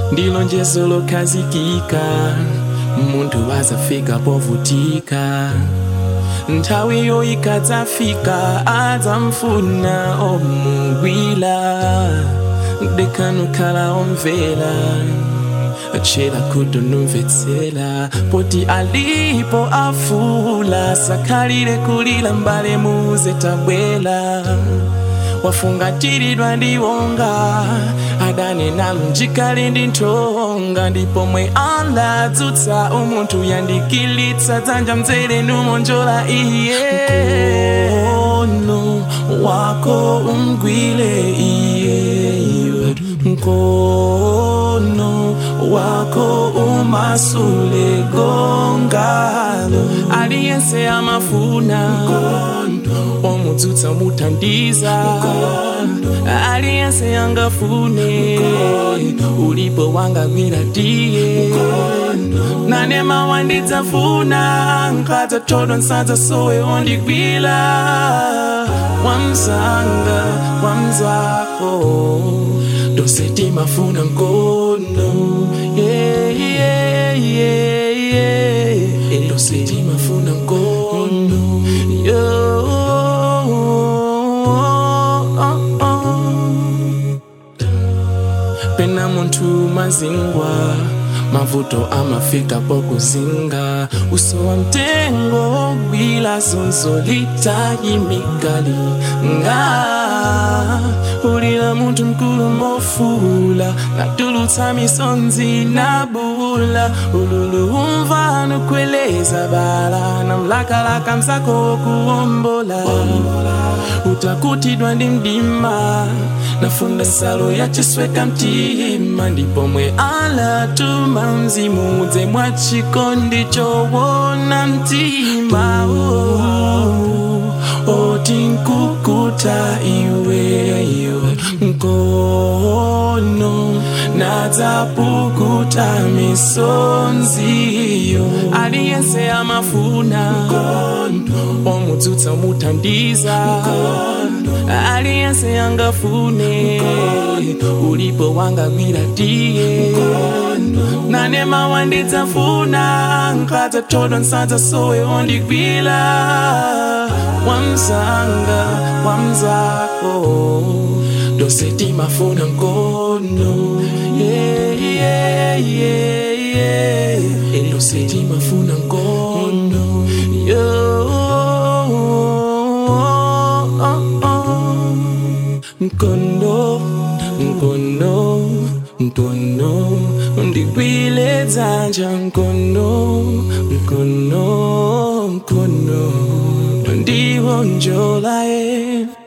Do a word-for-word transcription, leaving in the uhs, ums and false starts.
ndilonjezo lokazikika muntu azafika povutika nthawi yo ikadzafika adzamfuna omugwila dekanukhala omvela achela kudonumvetsela poti alipo afula sakhalire kulila mbale muze tabwela wafungatilidwa ndiwonga adane nalunjikali ndi nthonga ndipo mwe aladzutsa umuntu yandikilitsa dzanja mzere numonjola iye mkono wako umgwile iye mkono wako umasule gongalo aliyense amafuna omudzutsa mutandiza aliyense angafune ulipo wangagwira tiye nanema wandidzafuna nkadza todo nsadza sowe ondigwila wamzanga wamzako doseti mafuna nkono yeah, yeah, yeah, yeah. Doseti mafuna nkono yo pena muntu mazingwa mavuto amafika pokuzinga uso wa mtengo bila zonzo litayimikali nga ulila muntu mkulu mofula natulutsa misonzi na bula ululu umva nukweleza bala na mlakalaka msako kuombola utakutidwa ndi mdima nafunda salo yachisweka mtima ndipo mwe alatuma mzimu udze mwachikondi chowona mtima oti nkukuta iwe iwe mkono nadzapukuta misonziyo aliyense amafuna omudzutsa mutandiza aliyense angafune ulipo wangagwira tiye nanema wandidzafuna nkadza todo nsadza sowe ondigwila wamzanga wamzako doseti mafuna nkono yeah, yeah, yeah, yeah. Doseti mafuna nkono yo nkono nkono nkono ndigwile dzanja nkono nkono nkono ndiwonjola ye